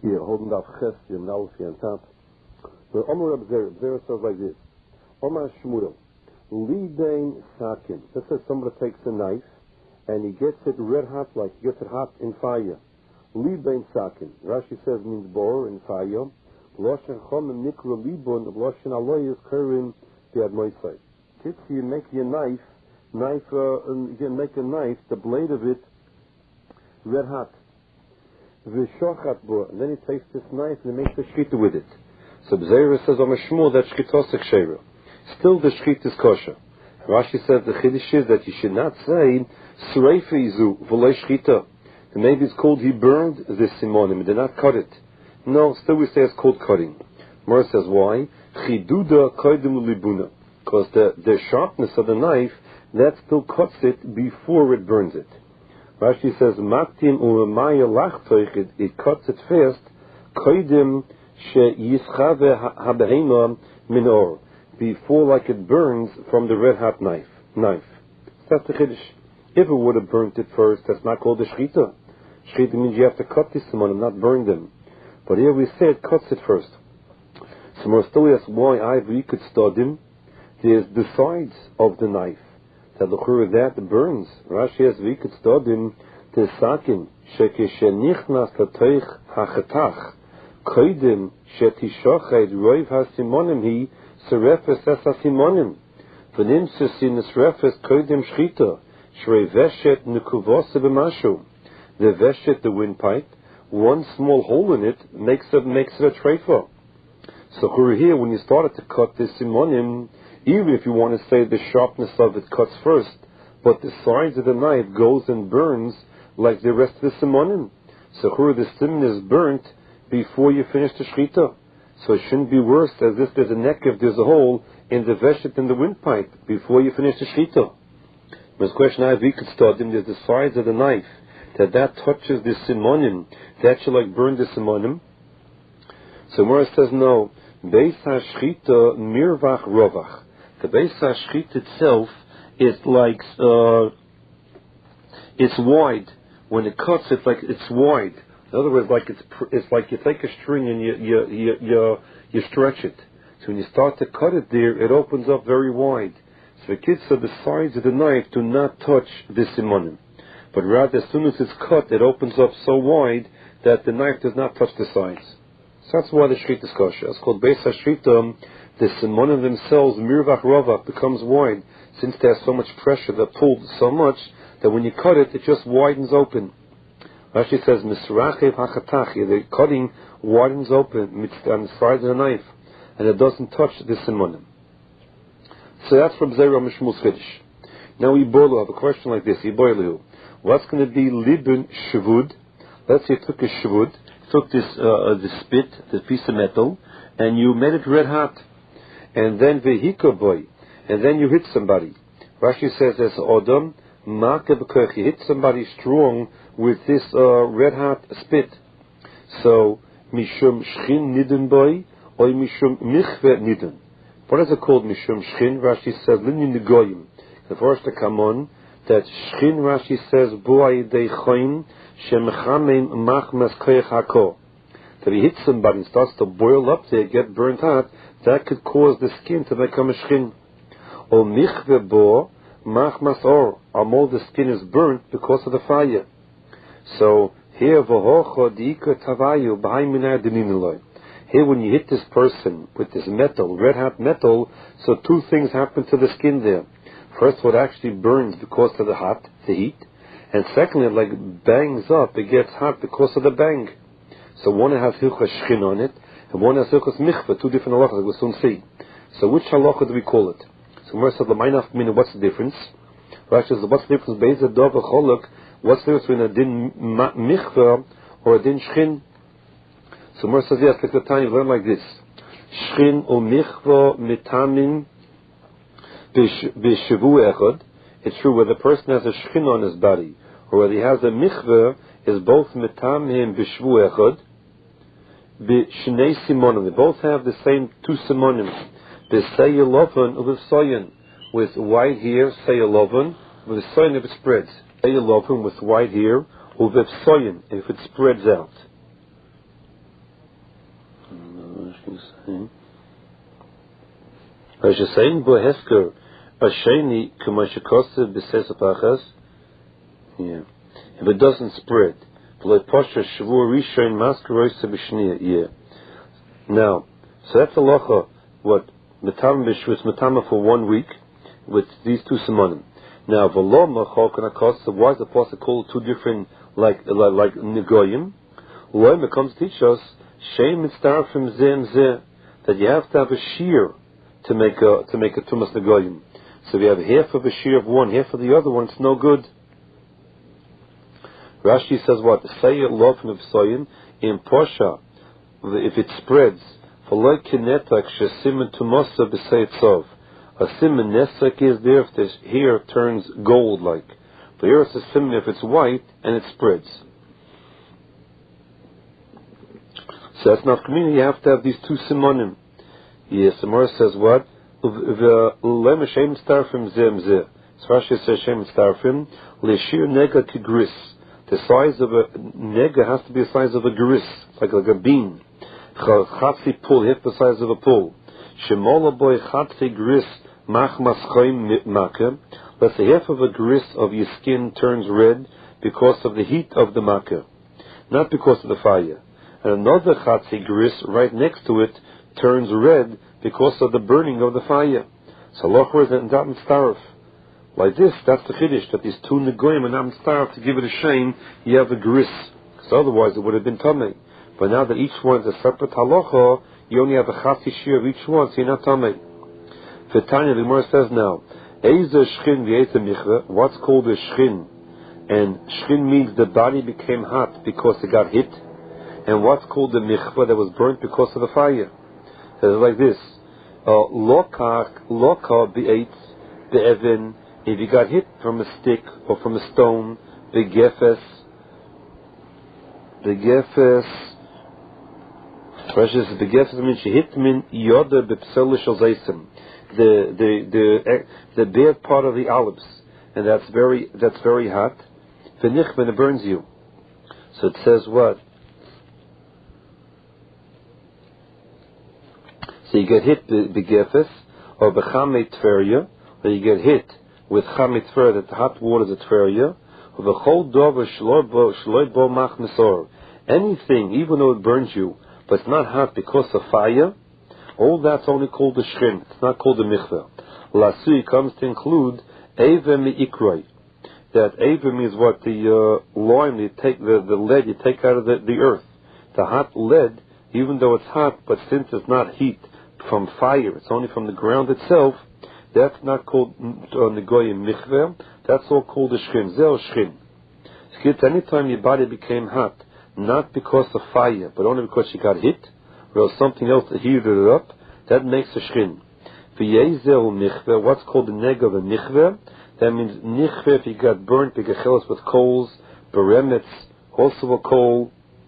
Here, holding up Ches, Yom Nalfi on top. The Omer Abzera says like this. Omar Shmuel, Lidain Sakin. This says somebody takes a knife and he gets it red hot, like he gets it hot in fire. Lidain Sakin. Rashi says means bor in fire. Loshen Chomim Nikra Libon, Loshen Aloyes Kerim Biad Moisai. Kids, you make your knife, you can make a knife, the blade of it red hot. V'shochat bo, and then he takes this knife and he makes a shkita with it. So B'zeira says on Shmuel that shkitos ksheira. Still the shkita is kosher. Rashi says the chiddush is that you should not say sreifa izu v'lo shkita. Maybe it's called he burned the simonim, he did not cut it. No, still we say it's called cutting. Mora says why? Chiduda koidim libuna, because the sharpness of the knife that still cuts it before it burns it. Rashi says, "Maktim u'maya lachtoich." It cuts it fast. Koidim sheyischave habehema minor, before like it burns from the red hot knife. That's the chiddush. If it would have burnt it first, that's not called a shchita. Shchita means you have to cut this one and not burn them. But here we say it cuts it first. So more still asks why we could study. There's the sides of the knife. That burns. Rashi has we could study the sakin shekeshenichnas latoich hachetach koidim shetishochad roiv hasimonim hi serefes es hasimonim v'nim sesin serefes koidim shchita shrei veshet nekuvose b'mashu. The veshet, the windpipe, one small hole in it makes it a treifa. So here, when you started to cut the simonim, even if you want to say the sharpness of it cuts first, but the sides of the knife goes and burns like the rest of the simonim. So the simon is burnt before you finish the shchita. So it shouldn't be worse as if there's a neck if there's a hole in the veshet in the windpipe before you finish the shchita. This question I have, we could start them, there's the sides of the knife that touches the simonim, that should like burn the simonim. So Mora says no. Beis hashchita mirvach rovach. The Beis hashchita itself is like it's wide. When it cuts, it's like it's wide. In other words, like it's like you take a string and you stretch it. So when you start to cut it there, it opens up very wide. So the kids said the sides of the knife do not touch the simonim, but rather as soon as it's cut, it opens up so wide that the knife does not touch the sides. So that's why the shchita is kosher. It's called Beis HaShrita. The simonim themselves, mirvach rovach, becomes wide, since there's so much pressure that pulled so much that when you cut it, it just widens open. Rashi says, misrachev hachatach, the cutting widens open on the side of the knife, and it doesn't touch the simonim. So that's from Zera Mishmul's Chiddush. Now we have a question like this. What's going to be libun shavud? Let's say you took a shavud, took this the spit, the piece of metal, and you made it red hot, and then vehika boy, and then you hit somebody. Rashi says as odom maka b'koach, you hit somebody strong with this red hot spit. So mishum shchin nidun boy or mishum michve nidun. What is it called mishum shchin? Rashi says linyin negoyim. The first to come on that shchin, Rashi says boy dei choim shemchamein machmas koach hako. That he hits somebody and starts to boil up there, get burnt hot, that could cause the skin to become a shchin. Or michve bo machmas or more the skin is burnt because of the fire. So here v'hocho diika tavayu b'hai minah deniniloi. Here when you hit this person with this metal, red hot metal, so two things happen to the skin there. First, what actually burns because of the heat, and secondly, it like bangs up, it gets hot because of the bang. So one has hilchas shchin on it, and one has hilchas michvah, two different halachas, like we'll soon see. So which halacha do we call it? So Moshe said, l'maynaf mina, what's the difference? Rashi says, what's the difference? Be'ezeh dov v'cholok, what's the difference between a din michvah or a din shchin? So Moshe says, yes, like the time you learn like this. Shchin o michvah mitamin b'shavu echad. It's true, whether the person has a shchin on his body, or whether he has a michvah, is both mitamim b'shvu echad, b'shnei simonim. They both have the same two simonim. B'seyelovan u'v'soyen, with white hair, seyelovan, with soyen if it spreads. Seyelovan with white hair, u'v'soyen if it spreads out. As you're saying, Bohesker, Asheni, Kumashikosa, Besesapachas. Yeah. If it doesn't spread, yeah. Now, so that's halacha. What metam b'shvus metama for 1 week with these two simonim. Now, v'lo machal kana. Why is the pasuk called two different like negoyim? When it comes to teach us shem mitzarfim zem zeh, that you have to have a shear to make a tumas negoyim. So if you have half of a shear of one, half of the other one, it's no good. Rashi says what? Say it love from Psoyin in Posha, if it spreads, for like kinetak shesimen tumosa b'seitzov. A simen nesak is there if the hair turns gold like. But here it's a simen if it's white and it spreads. So that's not community. You have to have these two simonim. Yes, the Gemara says what? Lema shem starfim zem zeh. So Rashi says shem starfim leshir nega kigris. The size of a nega has to be the size of a gris, like a bean. Chatzi pull, half the size of a pull. Shemola boy chatzi gris machmas choim makkah. Let's say half of a gris of your skin turns red because of the heat of the makkah, not because of the fire. And another chatzi gris right next to it turns red because of the burning of the fire. So loch is in that starf. Like this, that's the chiddush, that these two negoyim are not starved to give it a shame, you have a gris. Because otherwise it would have been tamei. But now that each one is a separate halacha, you only have a chati shir of each one, so you're not tamei. V'tanya, the Gemara says now, Eiza shchin v'yeta michveh, what's called a shchin? And shchin means the body became hot because it got hit. And what's called the michveh, that was burnt because of the fire? So it's like this, loka b'eitz, be'evin, if you got hit from a stick or from a stone, the gefes, precious, the gefes means she hit min yoda b'pselish al-zaysim, the bare part of the olives, and that's very hot. V'nich when it burns you. So it says what? So you get hit b'gefes or b'chamei tferya, or you get hit with chamit tfer, that the hot water is a tferya. Anything, even though it burns you, but it's not hot because of fire, all that's only called the shrim. It's not called the mikveh. Lasui comes to include eva mi'ikroi. That eva means what? The lime, you take the lead you take out of the earth. The hot lead, even though it's hot, but since it's not heat from fire, it's only from the ground itself, that's not called negoyim mikveh. That's all called a shchin. Zeh shchin. Anytime your body became hot, not because of fire, but only because you got hit, or something else that heated it up, that makes a shchin. V'yezeu mikveh. What's called the neg of a mikveh? That means nichveh if you got burnt, begechelos with coals, beremetz, also a coal.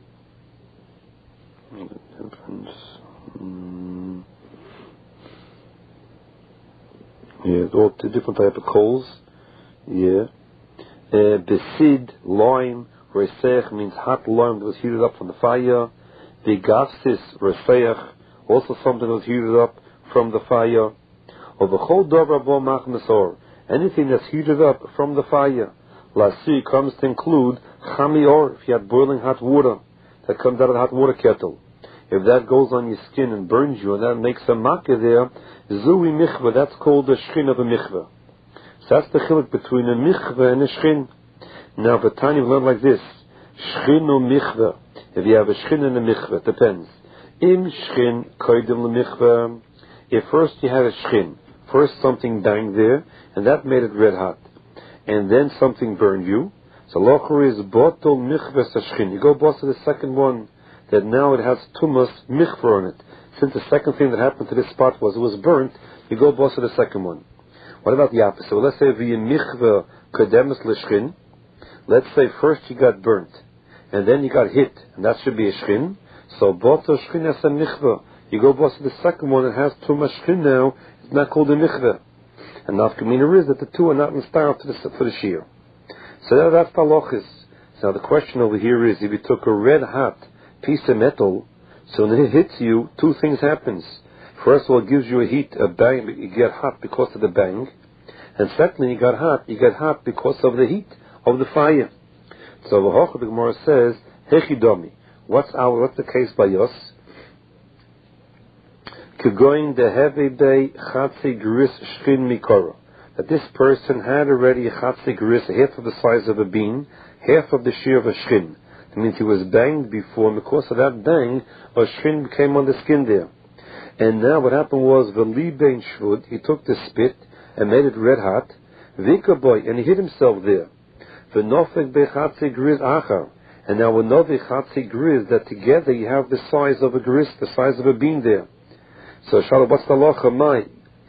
Yeah, all different type of coals. Yeah. Besid, lime, resech means hot lime that was heated up from the fire. Begafsis, resech, also something that was heated up from the fire. Or the chol dover bo machnesor, anything that's heated up from the fire. Lasi comes to include chamior, if you had boiling hot water that comes out of the hot water kettle. If that goes on your skin and burns you, and that makes a makkah there, zui michveh, that's called the shchin of a michveh. So that's the chiluk between a michveh and a shchin. Now, the Tanya learned like this: shchin or michveh. If you have a shchin and a michveh, it depends. Im shchin koydem lemichveh. If first you had a shchin, first something banged there, and that made it red hot, and then something burned you. So locher is botol michveh shchin. You go boss to the second one, that now it has tumas michveh on it. Since the second thing that happened to this spot was it was burnt, you go boss to the second one. What about the opposite? Well, let's say v'yim michveh kodemus l'shchin. Let's say first you got burnt, and then you got hit, and that should be a shchin. So boto shchin as a michveh. You go boss to the second one that has tumas shchin now. It's not called a michveh. And nafkamina is that the two are not in style for the shear. So that's the halachis. So now the question over here is, if you took a red hot piece of metal, So when it hits you, two things happens. First of all, it gives you a heat, a bang, you get hot because of the bang. And secondly, you get hot because of the heat of the fire. So the Gemara says, Hechidomi. What's the case by us? Kegoin de heve bei chatzi gris shchin mikoro. That this person had already a chatzi gris, half of the size of a bean, half of the shear of a shchin. That means he was banged before, and because of that bang, a shchin became on the skin there. And now what happened was, v'li bein shvud, he took the spit and made it red hot, v'ikaboy, and he hit himself there. V'nofek bechatzi gris achar. And now with novi chatzi gris, that together you have the size of a gris, the size of a bean there. So Shalom, what's the halacha? My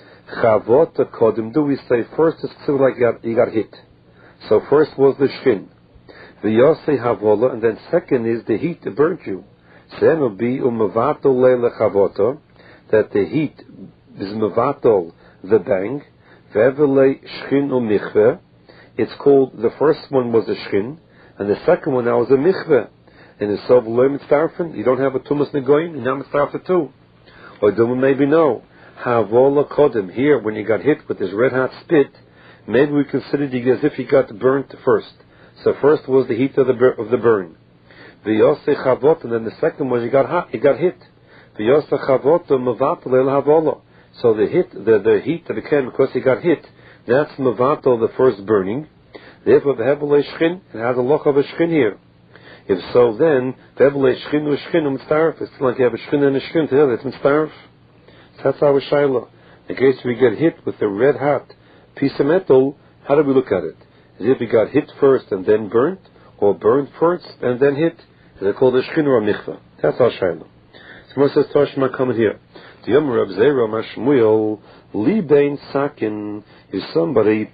chavot kodim. Do we say first it's like you got hit? So first was the shkin, v'yosei havola, and then second is the heat that burnt you. Then will be umavato leile chavota, that the heat is mevato the bang. Ve'evele shkin umichve. It's called, the first one was the shkin, and the second one now is a michve. And it's so v'lo mitzarfen. You don't have a tumas negoyim, you now mitzarfen too. Or do we maybe know, havola kodim, here when you got hit with this red hot spit, maybe we considered you as if you got burnt first. So first was the heat of the burn. V'yosei chavot, and then the second was you got hit. V'yosei chavot mevatel el havola. So the heat that became because he got hit, that's mevatel, the first burning. Therefore the hebelei shchin, it has a loch of a shchin here. If so, then hebelei shchin u'shchin u'mitzaref. It's like you have a shchin and a shchin together. It's mitzaref. That's our shaila. In case we get hit with a red hot piece of metal, how do we look at it? As if we got hit first and then burnt, or burnt first and then hit? Is it called a shchin or a mikvah? That's our shaila. Someone says, Toshma, come here. The Yom Rav Zera Mashmuel Li Bein Sakin is somebody,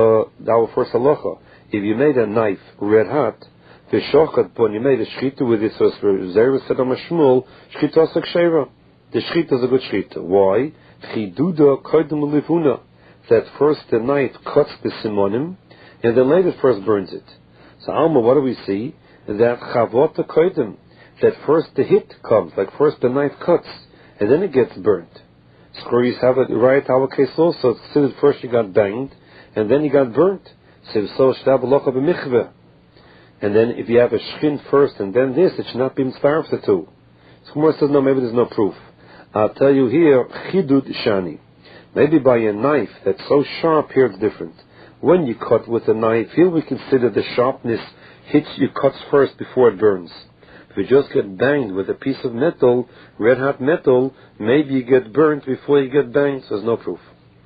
our first halacha. If you made a knife red hot, the shochat, when you made a shchita with it, so Zera said on Mashmuel, shchita asak sheva. The shchita is a good shchita. Why? Chiduda koidem lifuna. That first the knife cuts the simonim, and then later first burns it. So Alma, what do we see? That chavot koidem. That first the hit comes, like first the knife cuts, and then it gets burnt. Screws have it right our case also. It's considered first you got banged, and then you got burnt. So should have a loch of a mikveh. And then if you have a shchin first and then this, it should not be mitzvah the two. So Gemara says, no, maybe there's no proof. I'll tell you here, chidud shani. Maybe by a knife that's so sharp here it's different. When you cut with a knife, here we consider the sharpness hits you cuts first before it burns. If you just get banged with a piece of metal, red hot metal, maybe you get burnt before you get banged, so there's no proof.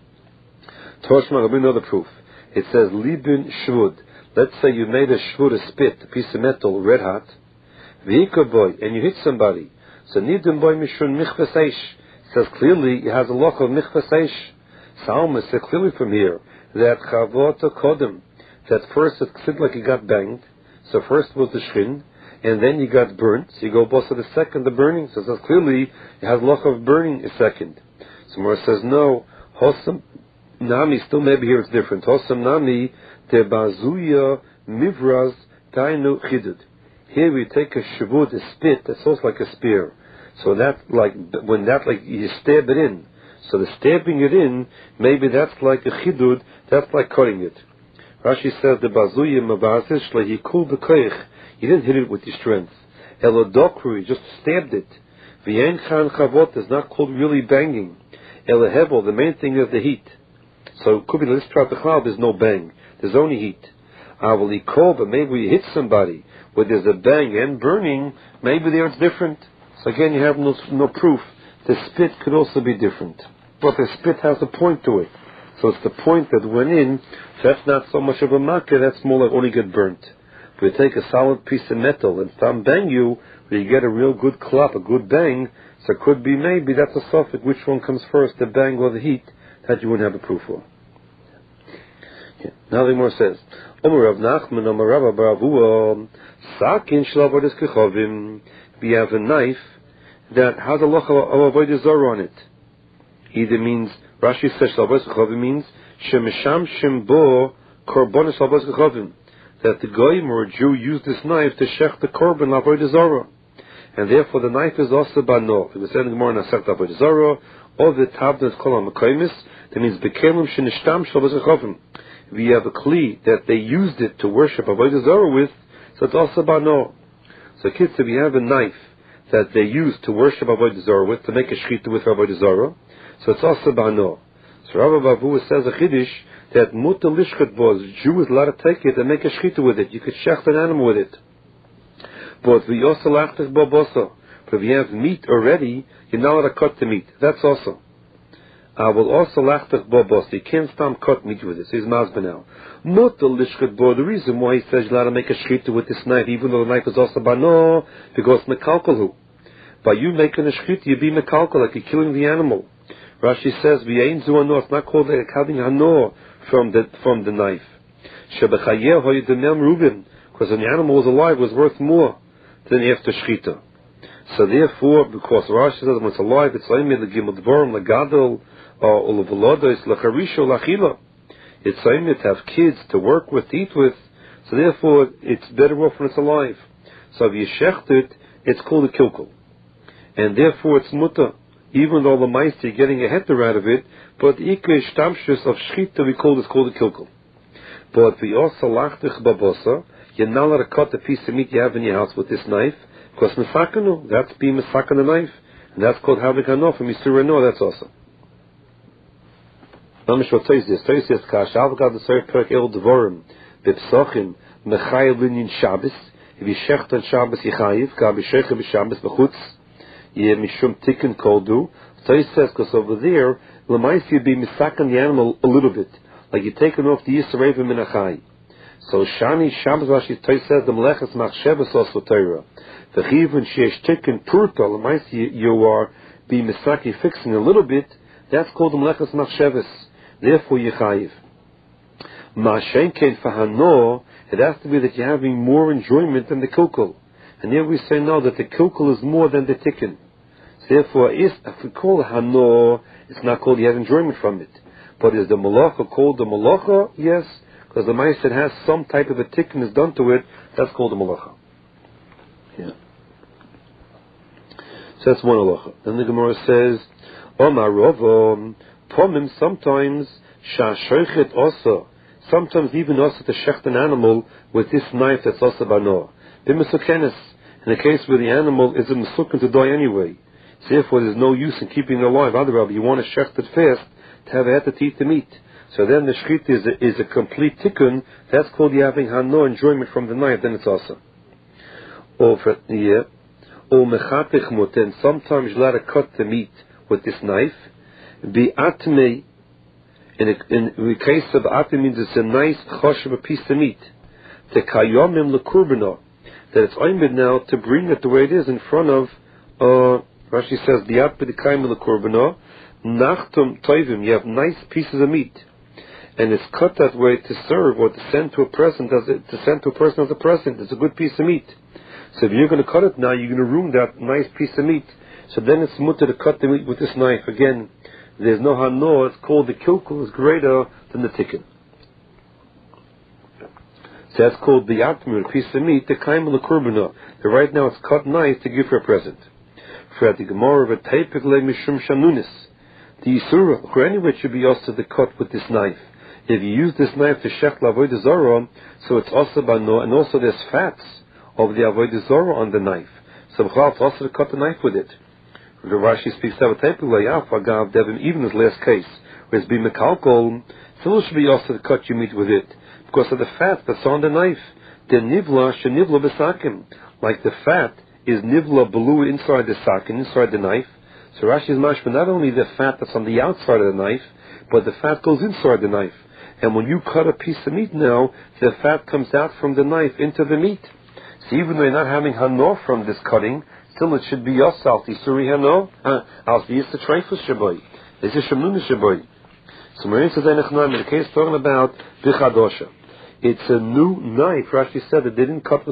Toshma, we know the proof. It says, libin shvud. Let's say you made a shvud, a spit, a piece of metal, red hot, v'hikaboy, and you hit somebody. So nidin boy mishun michvas eish. It says clearly, it has a loch of michvas eish. Salma said clearly from here, that chavota kodem, that first it seemed like you got banged, so first was the shchin, and then you got burnt, so you go both to the second, the burning, so it says clearly, it has a loch of burning a second. So Mora says, no, hosam nami, still maybe here it's different, hosam nami, te bazuya mivraz tainu chidud. Here we take a shavud, a spit, that's also like a spear. So that, like, when that, like, you stab it in. So the stabbing it in, maybe that's like a chidud, that's like cutting it. Rashi says, the bazuya mabazish lehikul b'koich. You didn't hit it with your strength. Elodokru, you just stabbed it. V'yen chan chavot is not called really banging. Elehebel, the main thing is the heat. So it could be, let's try the there's no bang. There's only heat. Avalikol, but maybe you hit somebody where there's a bang and burning, maybe there it's different. So again, you have no proof. The spit could also be different. But the spit has a point to it. So it's the point that went in, so that's not so much of a makkah, that's more like only get burnt. If you take a solid piece of metal and some bang you, where you get a real good clap, a good bang, so it could be maybe that's a suffix, which one comes first, the bang or the heat, that you wouldn't have a proof for. Yeah. Now the more says, Omer Rav Nachman, Omer Rav Baravua, Sakin Shlavadis Kechovim. We have a knife that has a loch of avodah zarah on it. Either means, Rashi says Shlavadis Kechovim means, Shemesham Shembo Korbanis Shlavadis Kechovim. That the goyim or a Jew used this knife to shech the korban avodah zarah. and therefore the knife is also bano. It was said in the Gemara Nasach Avodah Zarah, or the tablet kol ha'makaymis. That means bekelim shenishtam shel b'zechofim. If you have a kli that they used it to worship Avodah Zarah with, so it's also bano. So kids, if you have a knife that they used to worship Avodah Zarah with, to make a shechita with Avodah Zarah, so it's also bano. So Rabbi Bavu says a chiddush that muta lishchat bo, Jew is allowed to take it and make a shechita with it. You could shecht an animal with it. But we also lachtach bo boso. But if you have meat already, you're not allowed to cut the meat. That's also. I will also lachtach bo boso. You can't stop cut meat with it. So he's mazben now. Muta lishchat bo. The reason why he says you're allowed to make a shechita with this knife, even though the knife is also bano, because mekalkalhu. By you making a shechita, you be mekalkal, like you're killing the animal. Rashi says, "V'yein zu hano." It's not called like having hano from the knife. Shebechayeh hoyedemem rubin, because when the animal was alive, it was worth more than after shechita. So therefore, because Rashi says when it's alive, it's only the gimel dvorim legadol or levolodos lecharisho lachila. It's only to have kids to work with, to eat with. So therefore, it's better off when it's alive. So if you shecht it, it's called a kilkel, and therefore it's mutter. Even though the meister you're getting a heter out of it, but the ikre shtamshus of shchita we call this called a kilkel. But we also lachtich babosa, you're not allowed to cut the piece of meat you have in your house with this knife, because mesakanu, that's being mesakan the knife, and that's called having hanof, and misura no, that's also. Namish what says this, kash, avgad the ser perk el devorim, bipsochim, mechayev linyin Shabbos, if you shecht on Shabbos yichayiv, ka b'shechem b'Shabbos b'chutz, mishum tikkun koldu. So he says, because over there, l'maisi you be misakan the animal a little bit, like you're taking off the yisrael minachai. So shani Shabbos Rashi says the meleches machshavas also Torah. The chivun sheyesh tikkun purta l'maisi you are be misaki fixing a little bit. That's called the meleches machshavas. Therefore yichayiv. Ma'ashenkein fahano. It has to be that you're having more enjoyment than the kilkel. And here we say no, that the kilkel is more than the tikkun. So therefore, if we call it hano, it's not called you have enjoyment from it. But is the malacha called the malacha? Yes, because the ma'aser has some type of a tikkun is done to it. That's called the malacha. Yeah. So that's one halacha. Then the Gemara says, Omar Rovo, pomim sometimes shashoichet also. Sometimes even also to shecht an animal with this knife that's also bano. B'mesukenes. In the case where the animal is a mesuken to die anyway. So therefore there's no use in keeping it alive. Otherwise, you want to shecht it fast to have a heter to eat the meat. So then the shechita is a complete tikkun. That's called you having no enjoyment from the knife. Then it's also. Or mechatich muten. Sometimes you let it cut the meat with this knife. Bi'atmei. In the case of atmei means it's a nice choshev piece of meat. Tekayomim lekurbana. That it's oimid now to bring it the way it is in front of, Rashi says, Diat b'dikaim l'kurbana, nachtum toivim, you have nice pieces of meat, and it's cut that way to serve or to send to a person as a present. It's a good piece of meat. So if you're going to cut it now, you're going to ruin that nice piece of meat. So then it's mutter to cut the meat with this knife. Again, there's no hano, it's called the kilkel is greater than the tikkun. So that's called the atmir, a piece of meat, the kaim l'kurbana. Right now it's cut nice to give her a present. For the Gemara of a teipik le mishum shanunis. The Yisura, or anyway, it should be also the cut with this knife. If you use this knife to shech l'avodah zarah, so it's also bano, and also there's fats of the avodah zarah on the knife. So it's also to cut the knife with it. The Rashi speaks of a teipik le yaf agav devim, even his last case, where it's been mekalkol, so it should be also to cut your meat with it. Because of the fat that's on the knife. The nivla shenivla b'sakim. Like the fat is nivla below inside the sakin, inside the knife. So Rashi is mashma not only the fat that's on the outside of the knife, but the fat goes inside the knife. And when you cut a piece of meat now, the fat comes out from the knife into the meat. So even though you're not having hano from this cutting, still it should be yosal, tisuri hano, as the yista treifus shaboy. This is shamnuna shaboy. So Marin says, in the case talking about bichadosha. It's a new knife. Rashi said it didn't cut